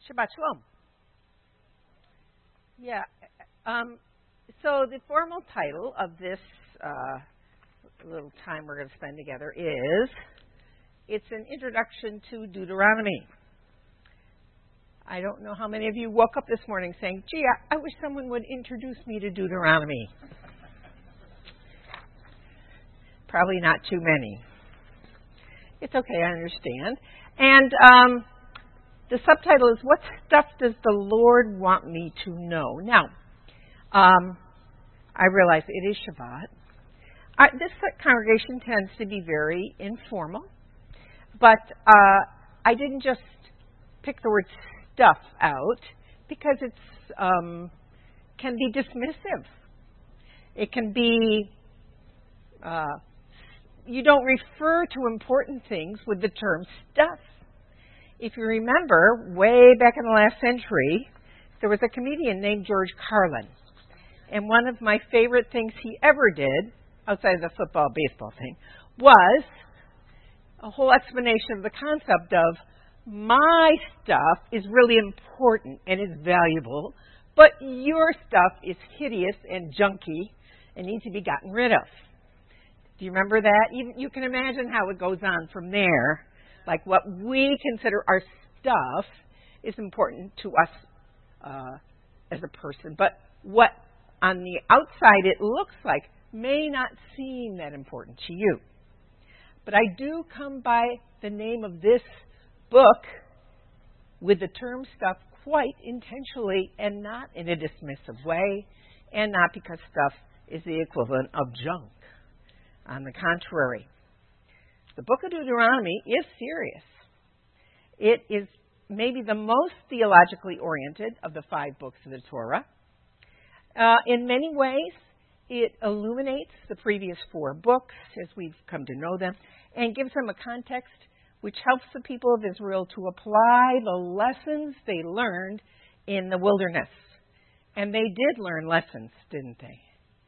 Shabbat Shalom. Yeah. So the formal title of this little time we're going to spend together is, it's an introduction to Deuteronomy. I don't know how many of you woke up this morning saying, gee, I wish someone would introduce me to Deuteronomy. Probably not too many. It's okay, I understand. And the subtitle is, What Stuff Does the Lord Want Me to Know? Now, I realize it is Shabbat. This congregation tends to be very informal, but I didn't just pick the word stuff out because it's can be dismissive. It can be, you don't refer to important things with the term stuff. If you remember, way back in the last century, there was a comedian named George Carlin. And one of my favorite things he ever did, outside of the football, baseball thing, was a whole explanation of the concept of my stuff is really important and is valuable, but your stuff is hideous and junky and needs to be gotten rid of. Do you remember that? You can imagine how it goes on from there. Like what we consider our stuff is important to us as a person, but what on the outside it looks like may not seem that important to you. But I do come by the name of this book with the term stuff quite intentionally and not in a dismissive way and not because stuff is the equivalent of junk. On the contrary, the book of Deuteronomy is serious. It is maybe the most theologically oriented of the 5 books of the Torah. In many ways, it illuminates the previous 4 books as we've come to know them and gives them a context which helps the people of Israel to apply the lessons they learned in the wilderness. And they did learn lessons, didn't they?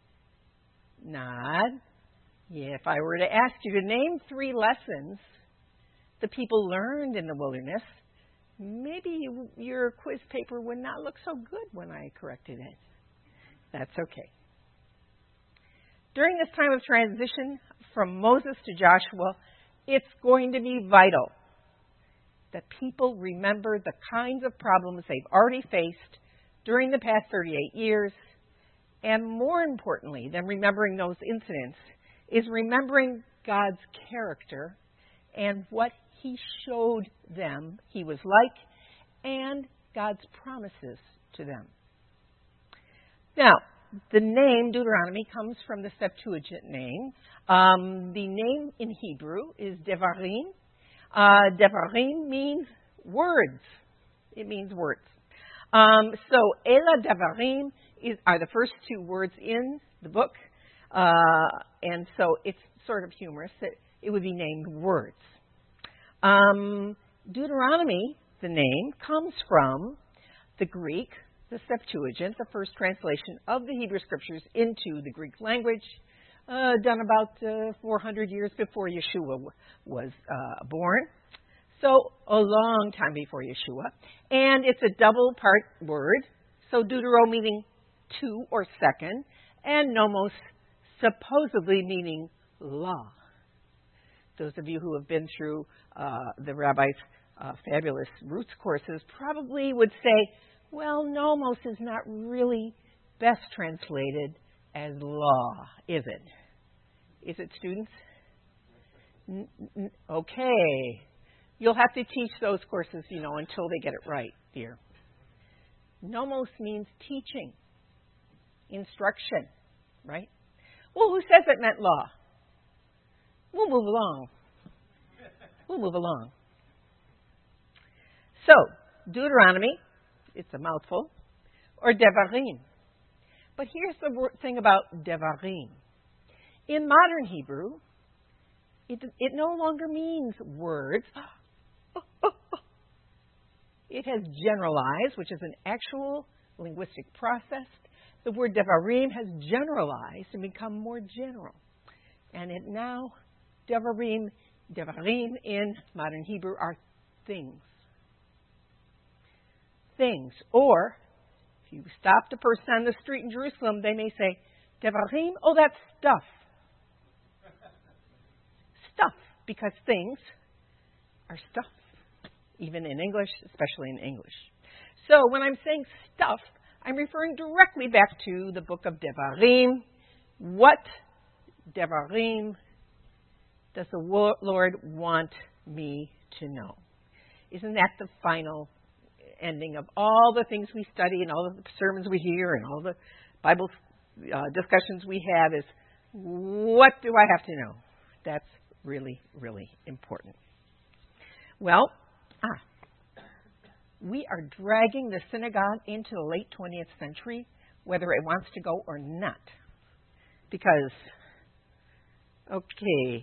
Nod. Yeah, if I were to ask you to name 3 lessons the people learned in the wilderness, maybe your quiz paper would not look so good when I corrected it. That's okay. During this time of transition from Moses to Joshua, it's going to be vital that people remember the kinds of problems they've already faced during the past 38 years, and more importantly than remembering those incidents is remembering God's character and what He showed them He was like and God's promises to them. Now, the name Deuteronomy comes from the Septuagint name. The name in Hebrew is Devarim. Devarim means words. It means words. So Ela Devarim are the first 2 words in the book. And so it's sort of humorous that it would be named words. Deuteronomy, the name, comes from the Greek, the Septuagint, the first translation of the Hebrew Scriptures into the Greek language, done about 400 years before Yeshua was born. So a long time before Yeshua. And it's a double-part word. So Deutero meaning 2 or second, and nomos supposedly meaning law. Those of you who have been through the rabbi's fabulous roots courses probably would say, well, nomos is not really best translated as law, is it? Is it, students? Okay. You'll have to teach those courses, until they get it right, dear. Nomos means teaching, instruction, right? Well, who says it meant law? We'll move along. So, Deuteronomy, it's a mouthful, or Devarim. But here's the thing about Devarim. In modern Hebrew, it no longer means words. It has generalized, which is an actual linguistic process. The word Devarim has generalized and become more general. And it now, Devarim in modern Hebrew are things. things. Or, if you stopped a person on the street in Jerusalem, they may say, Devarim, oh, that's stuff. Stuff, because things are stuff, even in English, especially in English. So when I'm saying stuff, I'm referring directly back to the book of Devarim. What Devarim does the Lord want me to know? Isn't that the final ending of all the things we study and all of the sermons we hear and all the Bible discussions we have is, what do I have to know? That's really, really important. Well, we are dragging the synagogue into the late 20th century, whether it wants to go or not. Because, okay,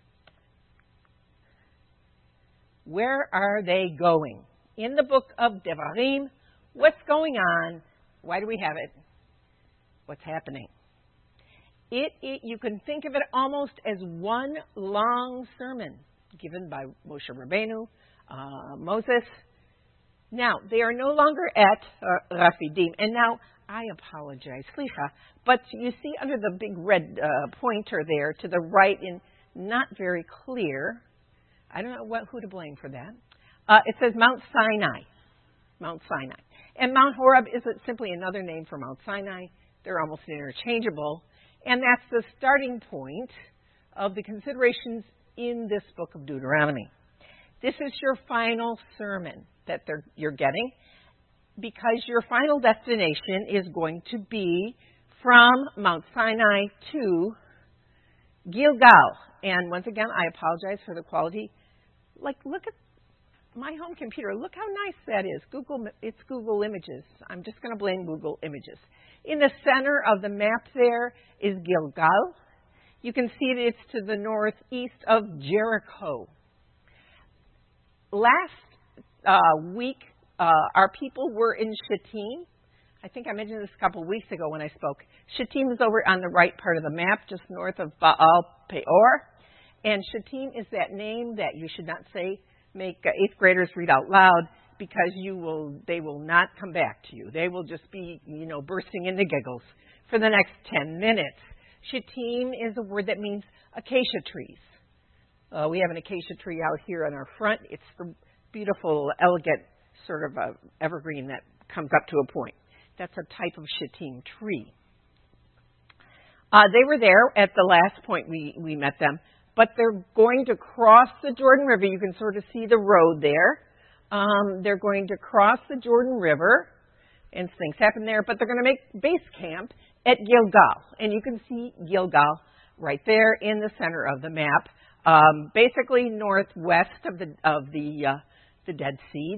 where are they going? In the book of Devarim, what's going on? Why do we have it? What's happening? You can think of it almost as one long sermon given by Moshe Rabbeinu, Moses. Now, they are no longer at Rafidim. And now, I apologize, Slicha, but you see under the big red pointer there to the right, in not very clear, I don't know who to blame for that. It says Mount Sinai. Mount Sinai. And Mount Horeb is simply another name for Mount Sinai. They're almost interchangeable. And that's the starting point of the considerations in this book of Deuteronomy. This is your final sermon that you're getting, because your final destination is going to be from Mount Sinai to Gilgal. And once again, I apologize for the quality. Like, look at my home computer. Look how nice that is. It's Google Images. I'm just going to blame Google Images. In the center of the map there is Gilgal. You can see that it's to the northeast of Jericho. Last week, our people were in Shittim. I think I mentioned this a couple of weeks ago when I spoke. Shittim is over on the right part of the map, just north of Baal Peor. And Shittim is that name that you should not make 8th graders read out loud, because they will not come back to you. They will just be, bursting into giggles for the next 10 minutes. Shittim is a word that means acacia trees. We have an acacia tree out here on our front. It's the beautiful, elegant sort of evergreen that comes up to a point. That's a type of Shittim tree. They were there at the last point we met them, but they're going to cross the Jordan River. You can sort of see the road there. They're going to cross the Jordan River, and things happen there, but they're going to make base camp at Gilgal. And you can see Gilgal right there in the center of the map, basically northwest of the Dead Sea,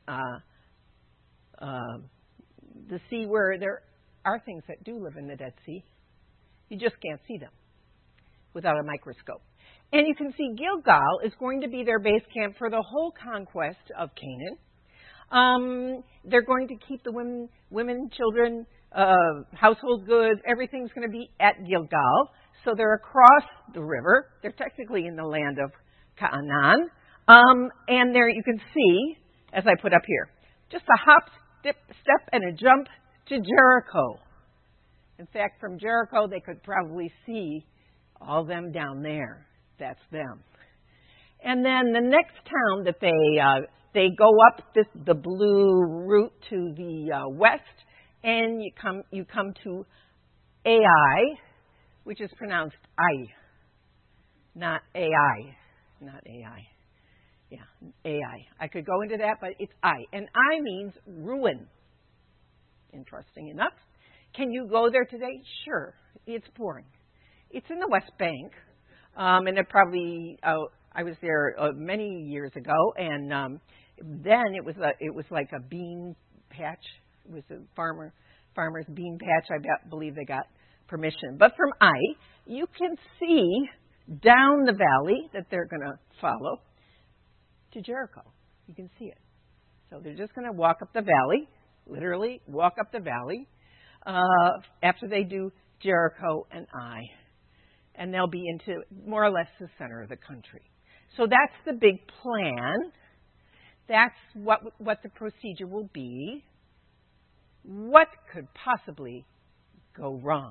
the sea where there are things that do live in the Dead Sea. You just can't see them without a microscope. And you can see Gilgal is going to be their base camp for the whole conquest of Canaan. They're going to keep the women, children, household goods, everything's going to be at Gilgal. So they're across the river. They're technically in the land of Canaan. And there you can see, as I put up here, just a hop, step, and a jump to Jericho. In fact, from Jericho, they could probably see all them down there. That's them. And then the next town that they go up the blue route to the west, and you come to Ai, which is pronounced I, not AI, not AI. Yeah, Ai. I could go into that, but it's I. And I means ruin. Interesting enough. Can you go there today? Sure. It's boring. It's in the West Bank. And it probably, I was there many years ago, and then it was like a bean patch. It was a farmer's bean patch. I believe they got permission. But from Ai, you can see down the valley that they're going to follow to Jericho. You can see it. So they're just going to walk up the valley, literally walk up the valley, after they do Jericho and Ai. And they'll be into more or less the center of the country. So that's the big plan. That's what the procedure will be. What could possibly go wrong?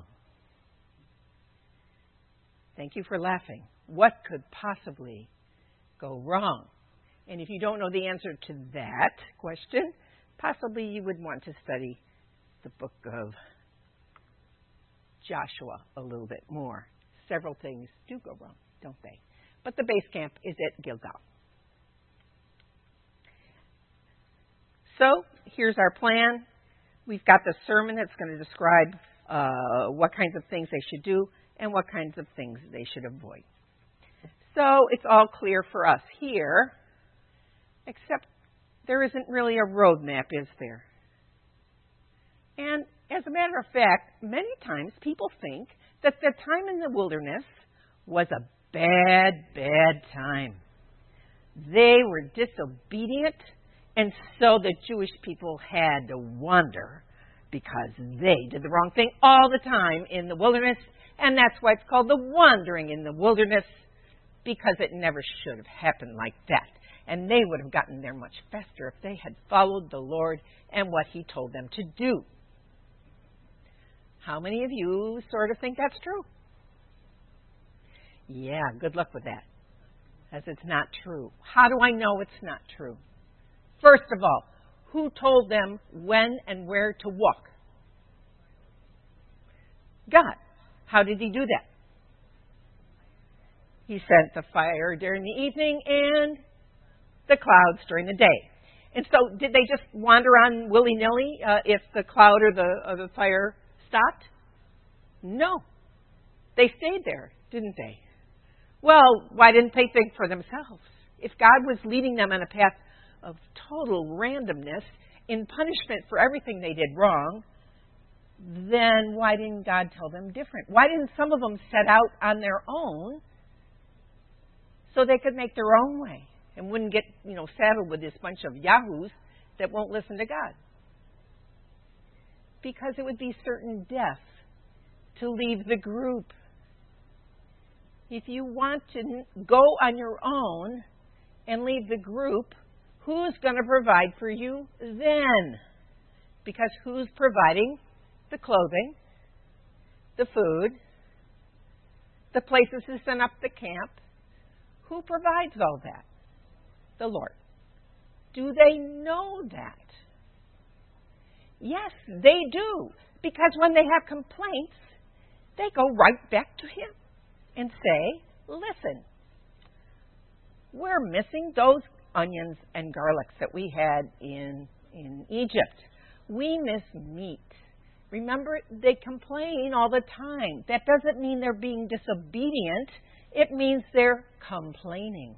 Thank you for laughing. What could possibly go wrong? And if you don't know the answer to that question, possibly you would want to study the book of Joshua a little bit more. Several things do go wrong, don't they? But the base camp is at Gilgal. So here's our plan. We've got the sermon that's going to describe what kinds of things they should do and what kinds of things they should avoid. So it's all clear for us here, except there isn't really a roadmap, is there? And as a matter of fact, many times people think that the time in the wilderness was a bad, bad time. They were disobedient, and so the Jewish people had to wander because they did the wrong thing all the time in the wilderness, and that's why it's called the wandering in the wilderness, because it never should have happened like that. And they would have gotten there much faster if they had followed the Lord and what He told them to do. How many of you sort of think that's true? Yeah, good luck with that, as it's not true. How do I know it's not true? First of all, who told them when and where to walk? God. How did He do that? He sent the fire during the evening and the clouds during the day. And so did they just wander on willy-nilly if the cloud or the fire stopped? No. They stayed there, didn't they? Well, why didn't they think for themselves? If God was leading them on a path of total randomness in punishment for everything they did wrong, then why didn't God tell them different? Why didn't some of them set out on their own so they could make their own way and wouldn't get, saddled with this bunch of yahoos that won't listen to God? Because it would be certain death to leave the group. If you want to go on your own and leave the group, who's going to provide for you then? Because who's providing the clothing, the food, the places to set up the camp? Who provides all that? The Lord. Do they know that? Yes, they do. Because when they have complaints, they go right back to Him and say, listen, we're missing those onions and garlics that we had in Egypt. We miss meat. Remember, they complain all the time. That doesn't mean they're being disobedient. It means they're complaining.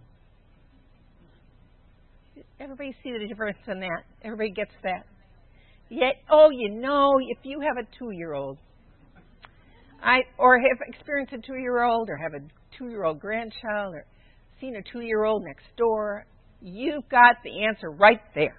Everybody see the difference in that? Everybody gets that? Yet, if you have a 2-year-old, or have experienced a 2-year-old, or have a 2-year-old grandchild, or seen a 2-year-old next door, you've got the answer right there.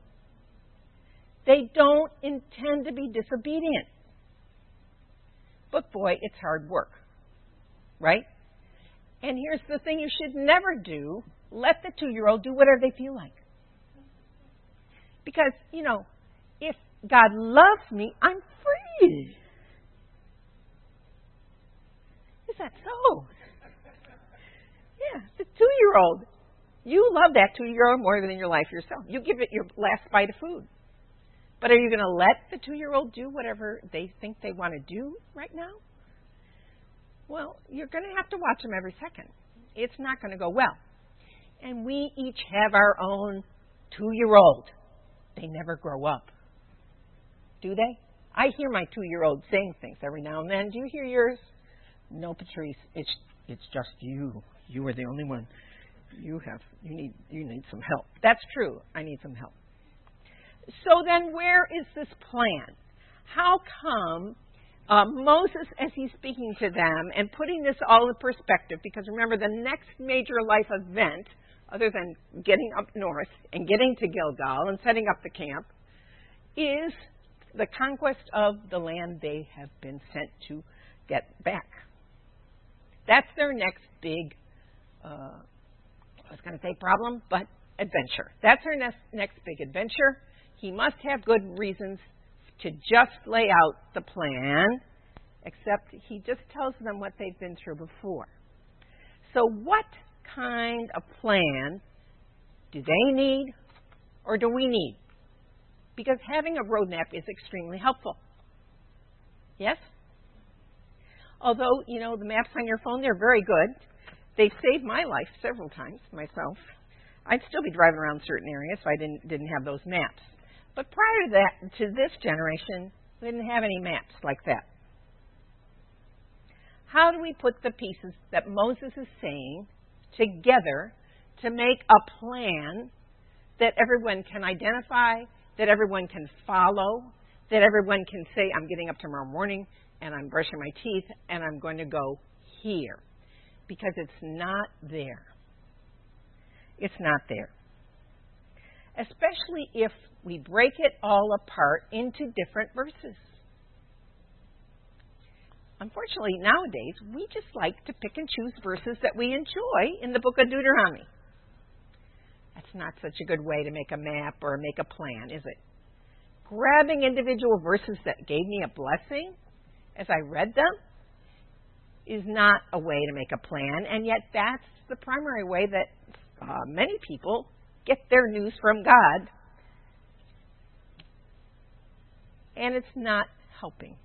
They don't intend to be disobedient. But boy, it's hard work, right? And here's the thing you should never do. Let the 2-year-old do whatever they feel like. Because, if God loves me, I'm free. Is that so? Yeah, the 2-year-old. You love that 2-year-old more than your life yourself. You give it your last bite of food. But are you going to let the 2-year-old do whatever they think they want to do right now? Well, you're going to have to watch them every second. It's not going to go well. And we each have our own 2-year-old. They never grow up. Do they? I hear my 2-year-old saying things every now and then. Do you hear yours? No, Patrice, it's just you. You are the only one. You need some help. That's true. I need some help. So then where is this plan? How come Moses, as he's speaking to them and putting this all in perspective, because remember the next major life event, other than getting up north and getting to Gilgal and setting up the camp, is the conquest of the land they have been sent to get back. That's their next big, I was going to say problem, but adventure. That's our next big adventure. He must have good reasons to just lay out the plan, except he just tells them what they've been through before. So what kind of plan do they need or do we need? Because having a roadmap is extremely helpful. Yes? Although, the maps on your phone, they're very good. They've saved my life several times, myself. I'd still be driving around certain areas if I didn't have those maps. But prior to this generation, we didn't have any maps like that. How do we put the pieces that Moses is saying together to make a plan that everyone can identify, that everyone can follow, that everyone can say, I'm getting up tomorrow morning and I'm brushing my teeth and I'm going to go here? Because it's not there. It's not there. Especially if we break it all apart into different verses. Unfortunately, nowadays, we just like to pick and choose verses that we enjoy in the book of Deuteronomy. That's not such a good way to make a map or make a plan, is it? Grabbing individual verses that gave me a blessing as I read them is not a way to make a plan, and yet that's the primary way that many people get their news from God, and it's not helping.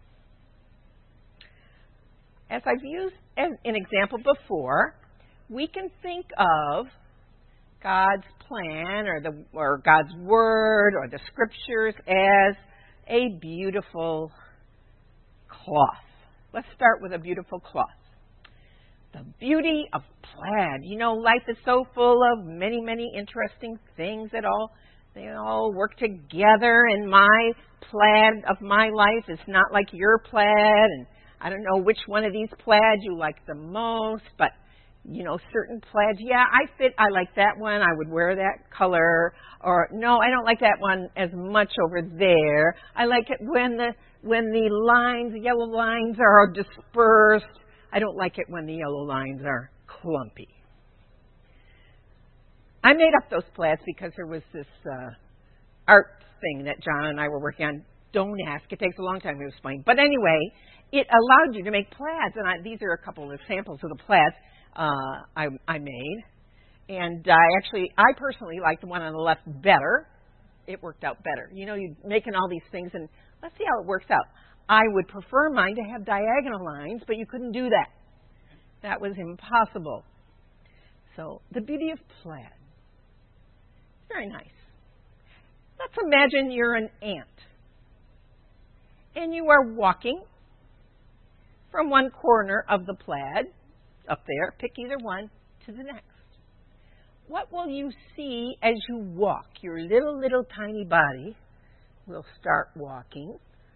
As I've used as an example before, we can think of God's plan or God's Word or the Scriptures as a beautiful cloth. Let's start with a beautiful cloth. The beauty of plaid. Life is so full of many, many interesting things they all work together, and my plaid of my life is not like your plaid, and I don't know which one of these plaids you like the most, but, certain plaids, yeah, I like that one, I would wear that color, or no, I don't like that one as much over there. I like it when the lines, the yellow lines are dispersed. I don't like it when the yellow lines are clumpy. I made up those plaids because there was this art thing that John and I were working on. Don't ask. It takes a long time to explain. But anyway, it allowed you to make plaids. And these are a couple of samples of the plaids I made. And I personally like the one on the left better. It worked out better. You're making all these things, and let's see how it works out. I would prefer mine to have diagonal lines, but you couldn't do that. That was impossible. So the beauty of plaid. Very nice. Let's imagine you're an ant. And you are walking from one corner of the plaid, up there, pick either one, to the next. What will you see as you walk? Your little tiny body will start walking,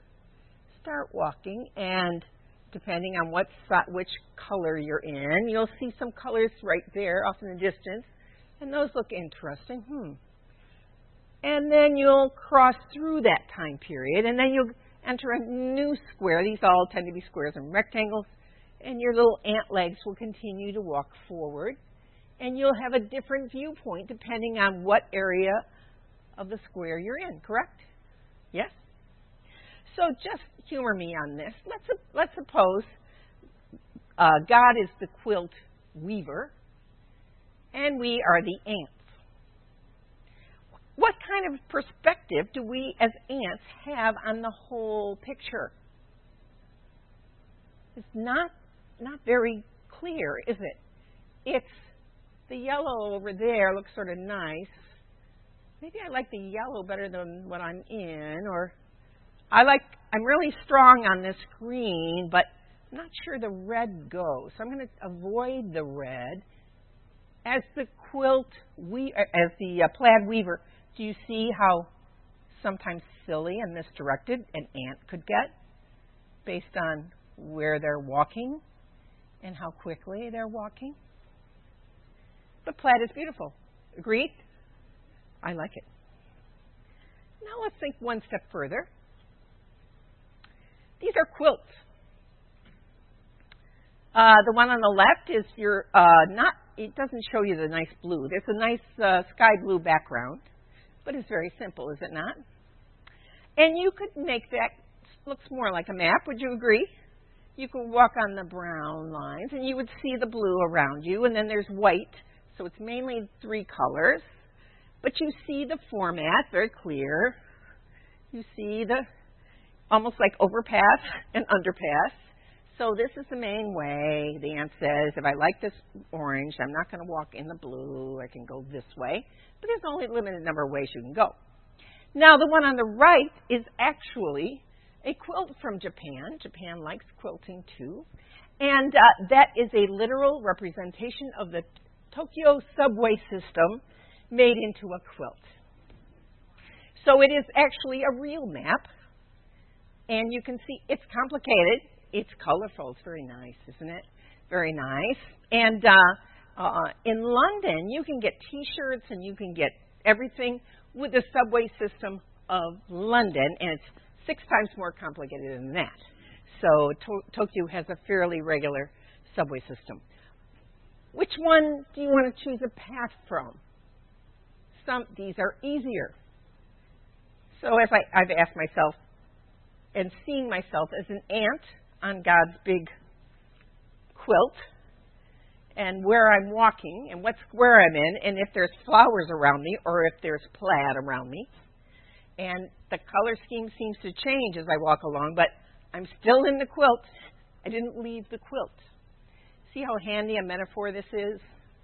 and depending on which color you're in, you'll see some colors right there off in the distance, and those look interesting. And then you'll cross through that time period, and then you'll enter a new square. These all tend to be squares and rectangles, and your little ant legs will continue to walk forward, and you'll have a different viewpoint depending on what area of the square you're in, correct? Yes? So just humor me on this. Let's suppose God is the quilt weaver, and we are the ants. What kind of perspective do we as ants have on the whole picture? It's not very clear, is it? It's the yellow over there looks sort of nice. Maybe I like the yellow better than what I'm in, or I'm really strong on this green, but I'm not sure the red goes. So I'm going to avoid the red. As the plaid weaver, do you see how sometimes silly and misdirected an ant could get based on where they're walking and how quickly they're walking? The plaid is beautiful. Agreed? I like it. Now let's think one step further. These are quilts. The one on the left is your not it doesn't show you the nice blue. There's a nice sky blue background, but it's very simple, is it not? And you could make that looks more like a map. Would you agree? You could walk on the brown lines, and you would see the blue around you, and then there's white, so it's mainly 3 colors. But you see the format, very clear. You see the almost like overpass and underpass. So this is the main way. The ant says, if I like this orange, I'm not going to walk in the blue. I can go this way. But there's only a limited number of ways you can go. Now, the one on the right is actually a quilt from Japan. Japan likes quilting, too. And that is a literal representation of the Tokyo subway system made into a quilt. So it is actually a real map. And you can see it's complicated. It's colorful. It's very nice, isn't it? Very nice. And in London, you can get T-shirts and you can get everything with the subway system of London, and it's 6 times more complicated than that. So Tokyo has a fairly regular subway system. Which one do you want to choose a path from? These are easier. So as I've asked myself, and seeing myself as an ant on God's big quilt, and where I'm walking, and what square I'm in, and if there's flowers around me, or if there's plaid around me. And the color scheme seems to change as I walk along, but I'm still in the quilt. I didn't leave the quilt. See how handy a metaphor this is?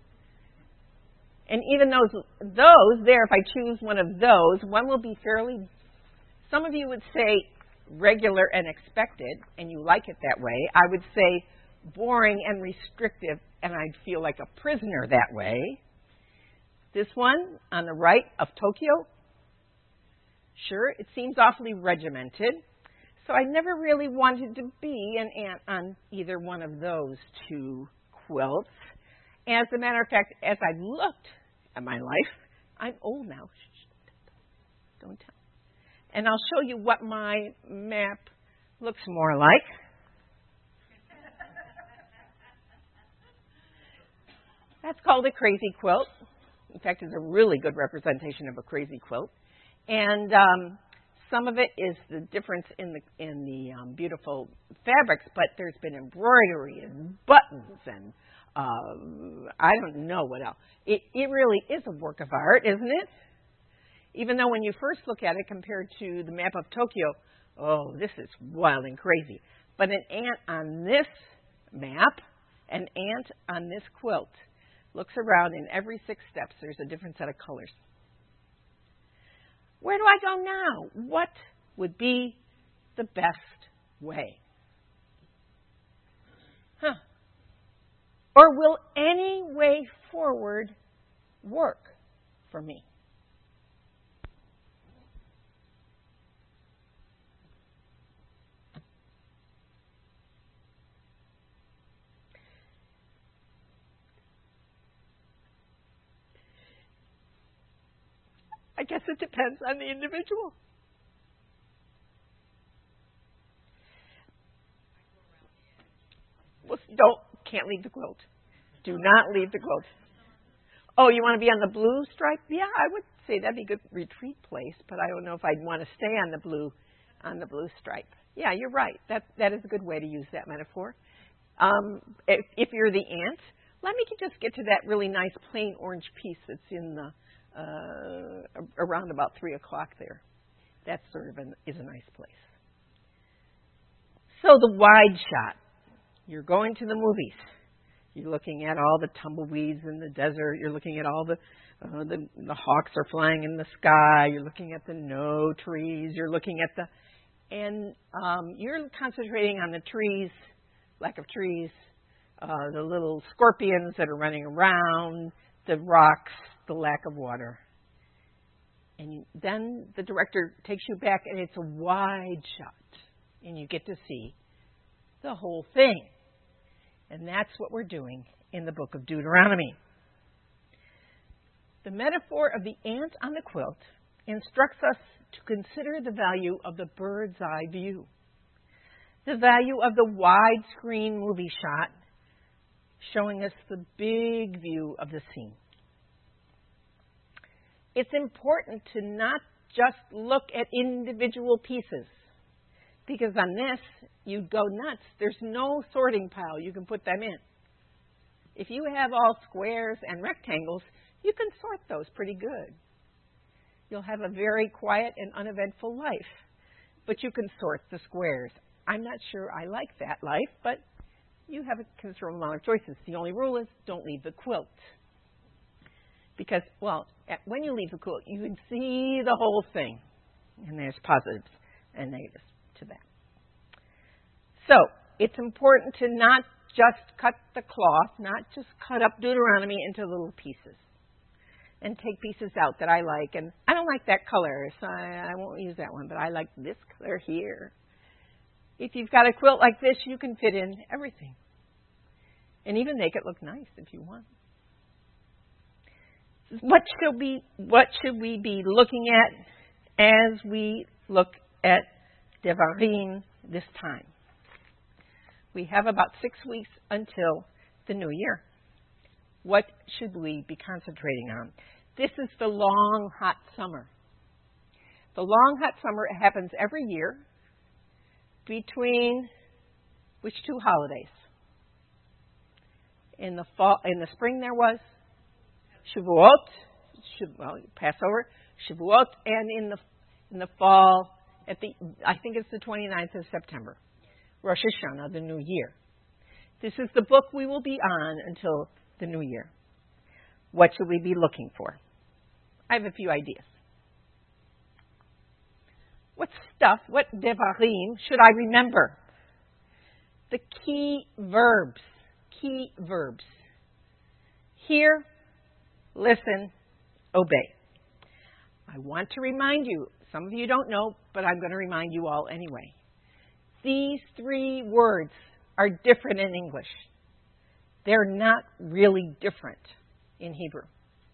And even those there, if I choose one of those, one will be fairly, some of you would say regular and expected, and you like it that way. I would say boring and restrictive, and I'd feel like a prisoner that way. This one on the right of Tokyo, sure, it seems awfully regimented. So I never really wanted to be an ant on either one of those 2 quilts. As a matter of fact, as I looked at my life, I'm old now. Don't tell. And I'll show you what my map looks more like. That's called a crazy quilt. In fact, it's a really good representation of a crazy quilt. And some of it is the difference in the beautiful fabrics, but there's been embroidery and buttons and I don't know what else. It really is a work of art, isn't it? Even though when you first look at it compared to the map of Tokyo, oh, this is wild and crazy. But an ant on this map, an ant on this quilt, looks around, and every 6 steps there's a different set of colors. Where do I go now? What would be the best way? Or will any way forward work for me? I guess it depends on the individual. Well, can't leave the quilt. Do not leave the quilt. Oh, you want to be on the blue stripe? Yeah, I would say that'd be a good retreat place, but I don't know if I'd want to stay on the blue stripe. Yeah, you're right. That is a good way to use that metaphor. If you're the ant, let me just get to that really nice plain orange piece that's in the around about 3 o'clock there. That sort of is a nice place. So the wide shot. You're going to the movies. You're looking at all the tumbleweeds in the desert. You're looking at all the hawks are flying in the sky. You're looking at the no trees. You're looking at you're concentrating on the trees, lack of trees, the little scorpions that are running around, the rocks, the lack of water. And then the director takes you back, and it's a wide shot, and you get to see the whole thing. And that's what we're doing in the book of Deuteronomy. The metaphor of the ant on the quilt instructs us to consider the value of the bird's eye view, the value of the widescreen movie shot, showing us the big view of the scene. It's important to not just look at individual pieces, because on this, you'd go nuts. There's no sorting pile you can put them in. If you have all squares and rectangles, you can sort those pretty good. You'll have a very quiet and uneventful life, but you can sort the squares. I'm not sure I like that life, but you have a considerable amount of choices. The only rule is don't leave the quilt. Because, well, when you leave the quilt, you can see the whole thing. And there's positives and negatives to that. So, it's important to not just cut the cloth, not just cut up Deuteronomy into little pieces. And take pieces out that I like. And I don't like that color, so I won't use that one, but I like this color here. If you've got a quilt like this, you can fit in everything. And even make it look nice if you want. What should we be looking at as we look at Devarim this time? We have about 6 weeks until the new year. What should we be concentrating on? This is the long, hot summer. The long, hot summer happens every year between which two holidays? In the fall, in the spring there was Shavuot, Passover, Shavuot, and in the fall, I think it's the 29th of September, Rosh Hashanah, the New Year. This is the book we will be on until the New Year. What should we be looking for? I have a few ideas. What Devarim should I remember? The key verbs. Hear, listen, obey. I want to remind you, some of you don't know, but I'm going to remind you all anyway. These 3 words are different in English. They're not really different in Hebrew.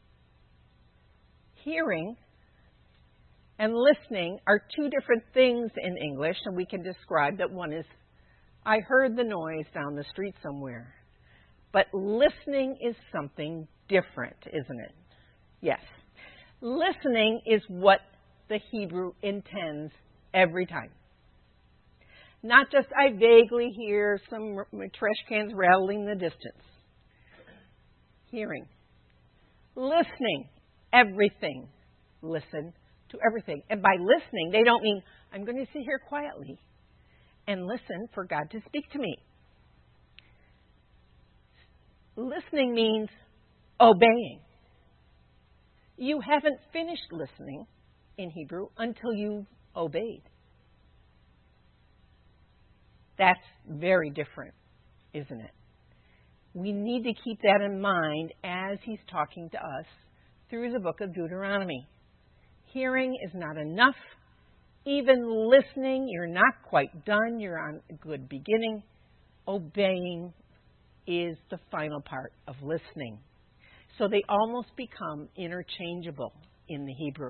Hearing and listening are 2 different things in English, and we can describe that. One is, I heard the noise down the street somewhere. But listening is something different, isn't it? Yes. Listening is what the Hebrew intends every time. Not just I vaguely hear some trash cans rattling in the distance. Hearing. Listening. Everything. Listen to everything. And by listening, they don't mean I'm going to sit here quietly and listen for God to speak to me. Listening means obeying. You haven't finished listening in Hebrew until you've obeyed. That's very different, isn't it? We need to keep that in mind as he's talking to us through the book of Deuteronomy. Hearing is not enough. Even listening, you're not quite done. You're on a good beginning. Obeying is the final part of listening. So they almost become interchangeable in the Hebrew.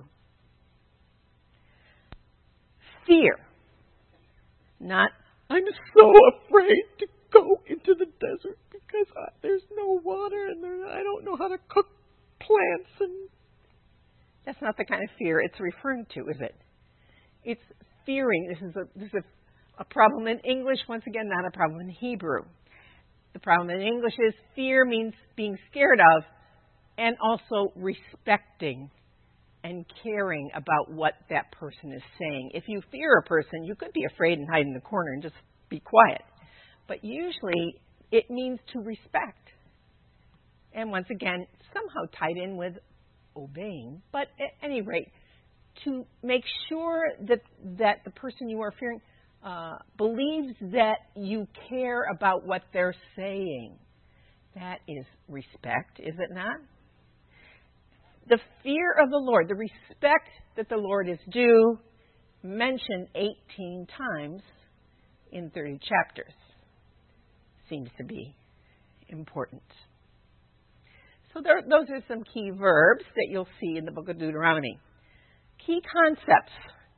Fear. Not, I'm so afraid to go into the desert because there's no water and I don't know how to cook plants. And that's not the kind of fear it's referring to, is it? It's fearing. This is a problem in English, once again, not a problem in Hebrew. The problem in English is fear means being scared of and also respecting and caring about what that person is saying. If you fear a person, you could be afraid and hide in the corner and just be quiet. But usually it means to respect. And once again, somehow tied in with obeying. But at any rate, to make sure that the person you are fearing believes that you care about what they're saying. That is respect, is it not? The fear of the Lord, the respect that the Lord is due, mentioned 18 times in 30 chapters. Seems to be important. So those are some key verbs that you'll see in the book of Deuteronomy. Key concepts.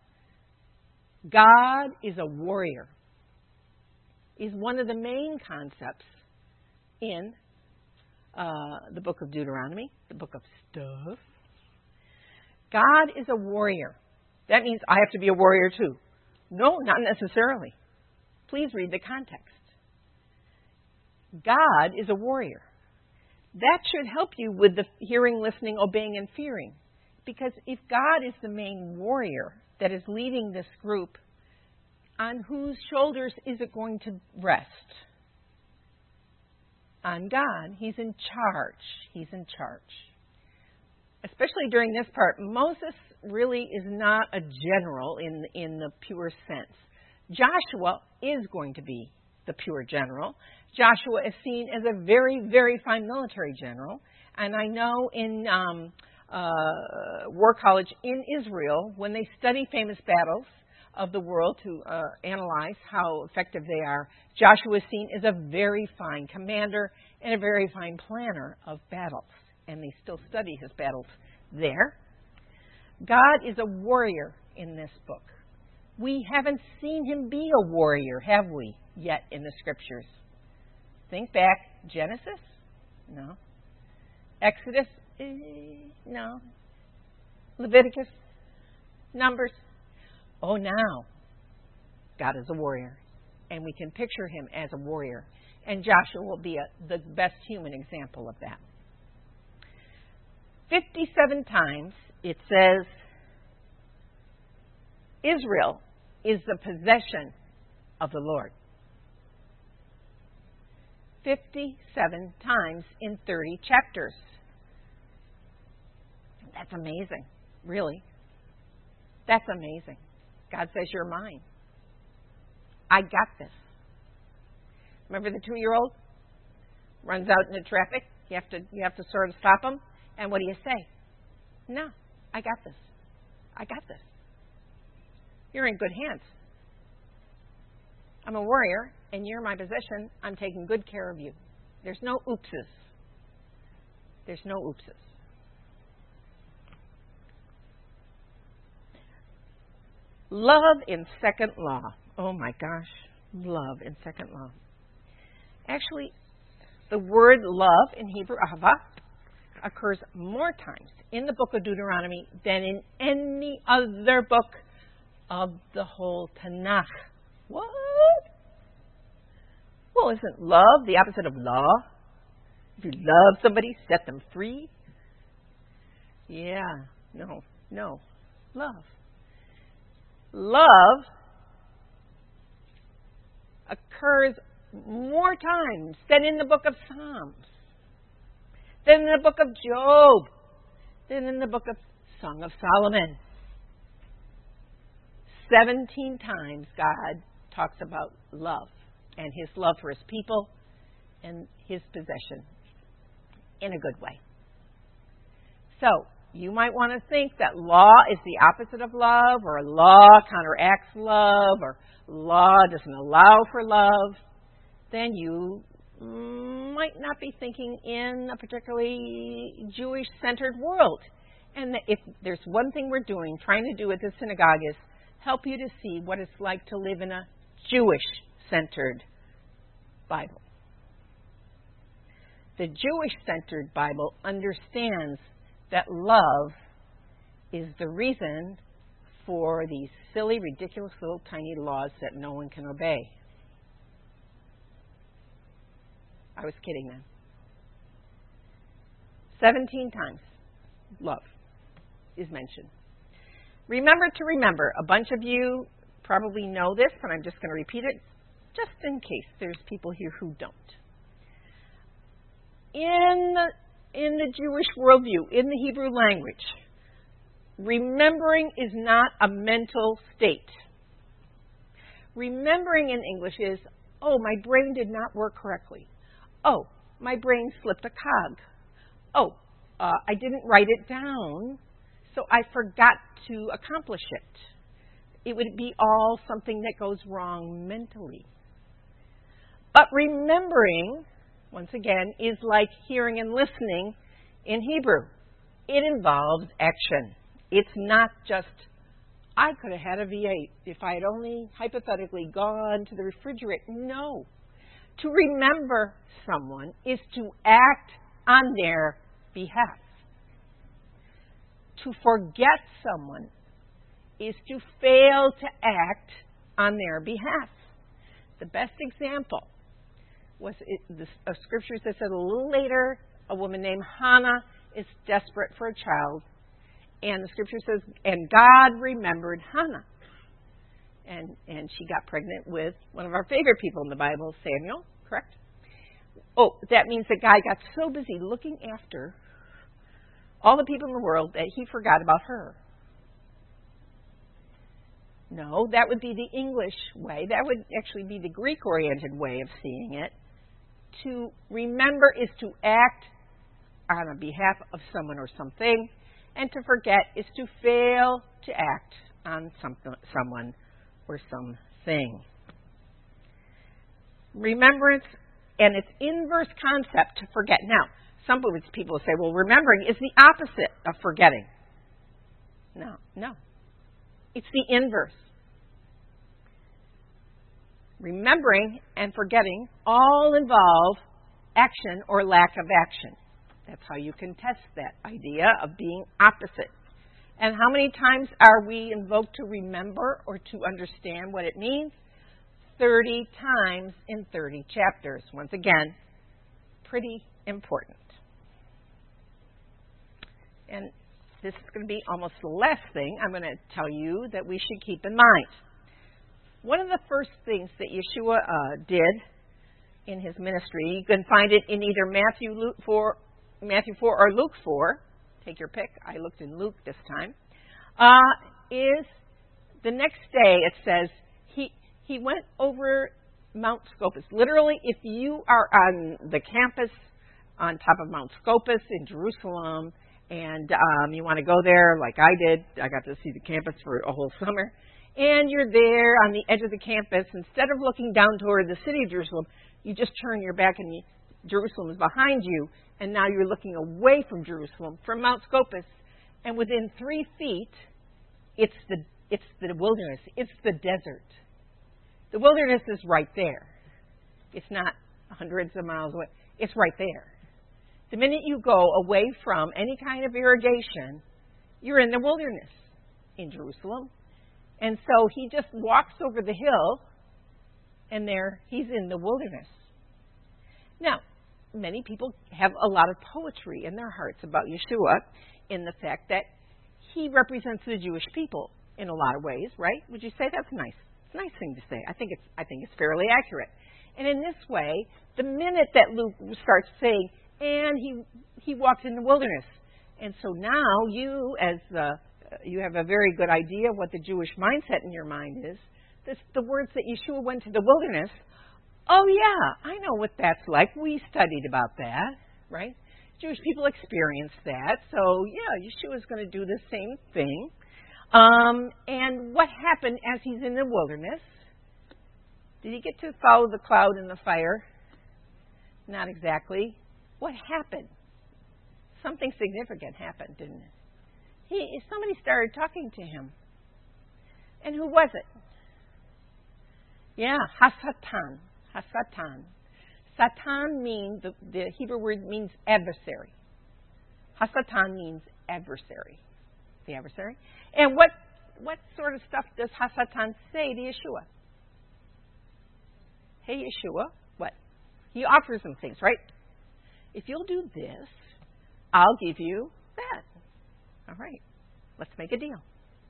God is a warrior is one of the main concepts in the book of Deuteronomy, the book of stuff. God is a warrior. That means I have to be a warrior too. No, not necessarily. Please read the context. God is a warrior. That should help you with the hearing, listening, obeying, and fearing. Because if God is the main warrior that is leading this group, on whose shoulders is it going to rest? On God. He's in charge. He's in charge. Especially during this part, Moses really is not a general in the pure sense. Joshua is going to be the pure general. Joshua is seen as a very, very fine military general. And I know in War College in Israel, when they study famous battles of the world to analyze how effective they are, Joshua is seen as a very fine commander and a very fine planner of battles. And they still study his battles there. God is a warrior in this book. We haven't seen him be a warrior, have we, yet in the Scriptures? Think back. Genesis? No. Exodus? No. Leviticus? Numbers? Oh, now God is a warrior. And we can picture him as a warrior. And Joshua will be the best human example of that. 57 times it says Israel is the possession of the Lord. 57 times in 30 chapters. That's amazing, really. That's amazing. God says, you're mine. I got this. Remember the 2-year-old? Runs out into traffic. You have to sort of stop him. And what do you say? No, I got this. I got this. You're in good hands. I'm a warrior, and you're my possession. I'm taking good care of you. There's no oopses. There's no oopses. Love in second law. Oh my gosh. Love in second law. Actually, the word love in Hebrew, ahava, occurs more times in the book of Deuteronomy than in any other book of the whole Tanakh. What? Well, isn't love the opposite of law? If you love somebody, set them free? Yeah, no. Love. Love occurs more times than in the book of Psalms, than in the book of Job, than in the book of Song of Solomon. 17 times God talks about love and his love for his people and his possession in a good way. So, you might want to think that law is the opposite of love, or law counteracts love, or law doesn't allow for love. Then you might not be thinking in a particularly Jewish-centered world. And if there's one thing we're doing, trying to do at the synagogue, is help you to see what it's like to live in a Jewish-centered Bible. The Jewish-centered Bible understands that love is the reason for these silly, ridiculous little tiny laws that no one can obey. I was kidding then. 17 times love is mentioned. Remember to remember. A bunch of you probably know this, but I'm just going to repeat it just in case there's people here who don't. In the Jewish worldview, in the Hebrew language, remembering is not a mental state. Remembering in English is, oh, my brain did not work correctly. Oh, my brain slipped a cog. Oh, I didn't write it down, so I forgot to accomplish it. It would be all something that goes wrong mentally. But remembering, once again, is like hearing and listening in Hebrew. It involves action. It's not just, I could have had a V8 if I had only hypothetically gone to the refrigerator. No. To remember someone is to act on their behalf. To forget someone is to fail to act on their behalf. The best example was a scripture that said a little later, a woman named Hannah is desperate for a child. And the scripture says, and God remembered Hannah. And she got pregnant with one of our favorite people in the Bible, Samuel, correct? Oh, that means that God got so busy looking after all the people in the world that he forgot about her. No, that would be the English way. That would actually be the Greek-oriented way of seeing it. To remember is to act on behalf of someone or something, and to forget is to fail to act on someone or something. Remembrance and its inverse concept to forget. Now, some people say, well, remembering is the opposite of forgetting. No. It's the inverse. Remembering and forgetting all involve action or lack of action. That's how you can test that idea of being opposite. And how many times are we invoked to remember or to understand what it means? 30 times in 30 chapters. Once again, pretty important. And this is going to be almost the last thing I'm going to tell you that we should keep in mind. One of the first things that Yeshua did in his ministry, you can find it in either Matthew 4 or Luke 4. Take your pick. I looked in Luke this time. Is the next day it says he went over Mount Scopus. Literally, if you are on the campus on top of Mount Scopus in Jerusalem, and you want to go there like I did, I got to see the campus for a whole summer, and you're there on the edge of the campus, instead of looking down toward the city of Jerusalem, you just turn your back and Jerusalem is behind you, and now you're looking away from Jerusalem, from Mount Scopus, and within 3 feet, it's the wilderness, it's the desert. The wilderness is right there. It's not hundreds of miles away. It's right there. The minute you go away from any kind of irrigation, you're in the wilderness in Jerusalem. And so he just walks over the hill, and there he's in the wilderness. Now, many people have a lot of poetry in their hearts about Yeshua in the fact that he represents the Jewish people in a lot of ways, right? Would you say that's nice? It's a nice thing to say. I think it's fairly accurate. And in this way, the minute that Luke starts saying, and he walked in the wilderness, and so now you, you have a very good idea of what the Jewish mindset in your mind is. The words that Yeshua went to the wilderness. Oh yeah, I know what that's like. We studied about that, right? Jewish people experienced that, so yeah, Yeshua's going to do the same thing. And what happened as he's in the wilderness? Did he get to follow the cloud and the fire? Not exactly. What happened? Something significant happened, didn't it? Somebody started talking to him. And who was it? Yeah, Hasatan. Hasatan. Satan means, the Hebrew word means adversary. Hasatan means adversary. The adversary. And what sort of stuff does Hasatan say to Yeshua? Hey, Yeshua, what? He offers him things, right? If you'll do this, I'll give you that. All right, let's make a deal.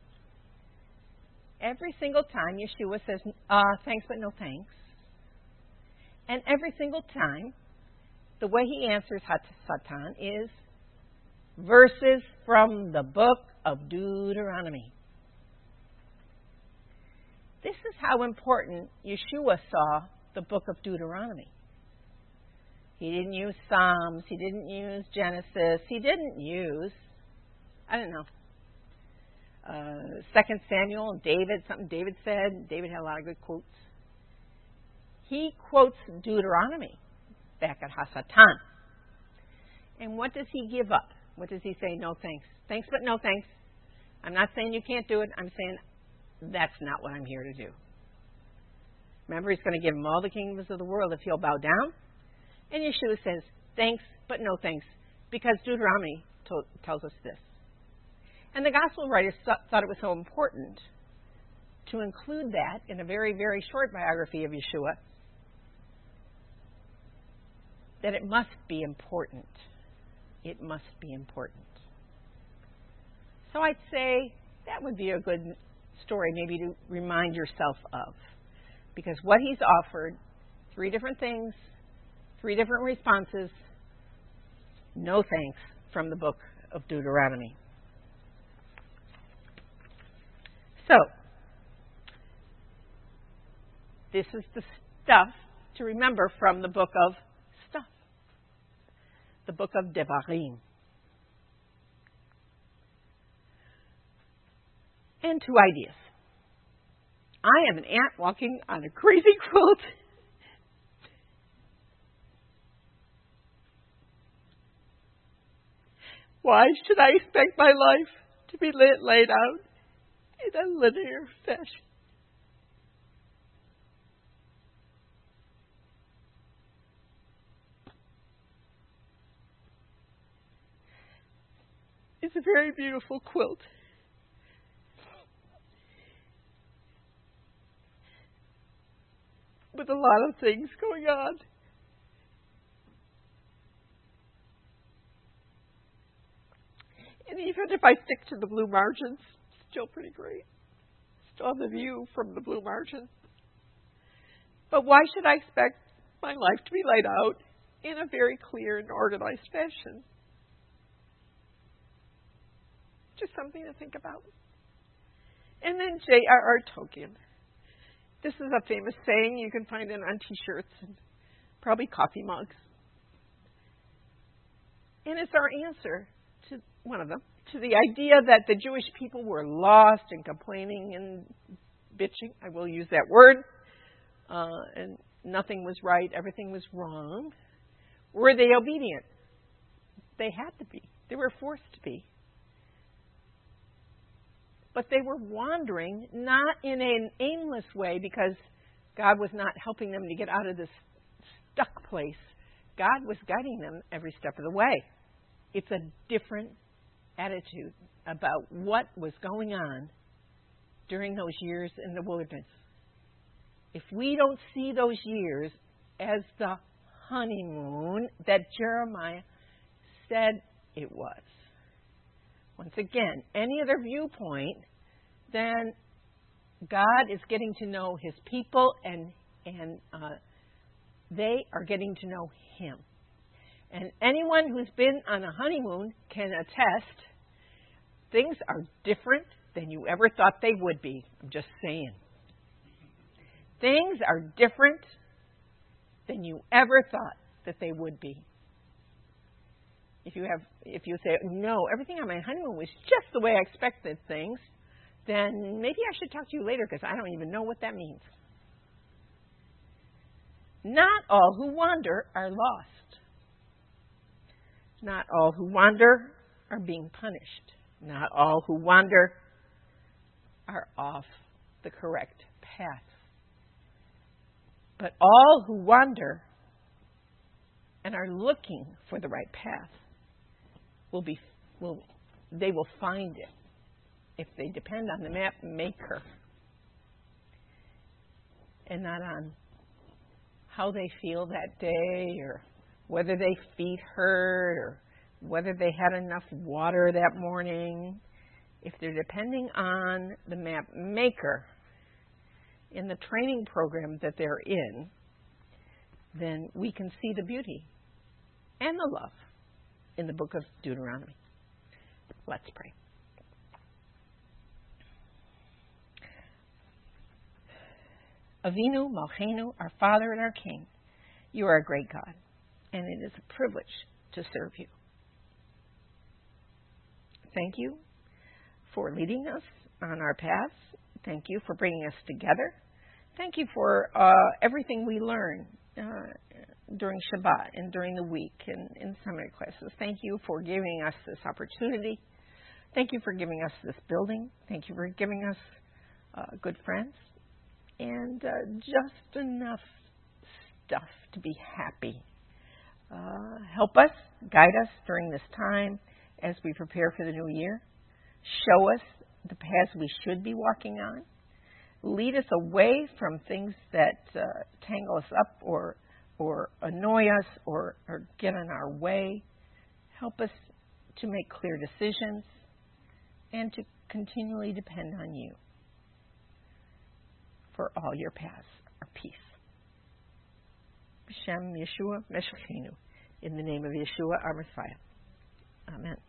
Every single time Yeshua says, thanks but no thanks. And every single time, the way he answers Hasatan is verses from the book of Deuteronomy. This is how important Yeshua saw the book of Deuteronomy. He didn't use Psalms. He didn't use Genesis. He didn't use, 2 Samuel and David, something David said. David had a lot of good quotes. He quotes Deuteronomy back at Hasatan. And what does he give up? What does he say? No thanks. Thanks, but no thanks. I'm not saying you can't do it. I'm saying that's not what I'm here to do. Remember, he's going to give him all the kingdoms of the world if he'll bow down. And Yeshua says, thanks, but no thanks, because Deuteronomy tells us this. And the gospel writers thought it was so important to include that in a very, very short biography of Yeshua that it must be important. It must be important. So I'd say that would be a good story maybe to remind yourself of. Because what he's offered, 3 different things, 3 different responses, no thanks from the book of Deuteronomy. So, this is the stuff to remember from the book of stuff, the book of Devarim. And 2 ideas. I am an ant walking on a crazy quilt. Why should I expect my life to be laid out in a linear fashion? It's a very beautiful quilt. With a lot of things going on. And even if I stick to the blue margins, it's still pretty great. Still have the view from the blue margins. But why should I expect my life to be laid out in a very clear and organized fashion? Just something to think about. And then J.R.R. Tolkien. This is a famous saying. You can find it on T-shirts and probably coffee mugs. And it's our answer to one of them, to the idea that the Jewish people were lost and complaining and bitching. I will use that word. And nothing was right. Everything was wrong. Were they obedient? They had to be. They were forced to be. But they were wandering, not in an aimless way, because God was not helping them to get out of this stuck place. God was guiding them every step of the way. It's a different attitude about what was going on during those years in the wilderness. If we don't see those years as the honeymoon that Jeremiah said it was, once again, any other viewpoint, then God is getting to know his people and they are getting to know him. And anyone who's been on a honeymoon can attest things are different than you ever thought they would be. I'm just saying. Things are different than you ever thought that they would be. If you say, no, everything on my honeymoon was just the way I expected things, then maybe I should talk to you later because I don't even know what that means. Not all who wander are lost. Not all who wander are being punished. Not all who wander are off the correct path. But all who wander and are looking for the right path they will find it if they depend on the map maker and not on how they feel that day or whether their feet hurt or whether they had enough water that morning. If they're depending on the map maker in the training program that they're in, then we can see the beauty and the love in the book of Deuteronomy. Let's pray. Avinu Malkeinu, our Father and our King, you are a great God, and it is a privilege to serve you. Thank you for leading us on our paths. Thank you for bringing us together. Thank you for everything we learn during Shabbat and during the week and in seminary classes. Thank you for giving us this opportunity. Thank you for giving us this building. Thank you for giving us good friends and just enough stuff to be happy Help us, guide us during this time as we prepare for the new year. Show us the paths we should be walking on. Lead us away from things that tangle us up or annoy us or get in our way. Help us to make clear decisions and to continually depend on you for all your paths are peace. B'Shem Yeshua Meshachinu. In the name of Yeshua, our Messiah. Amen.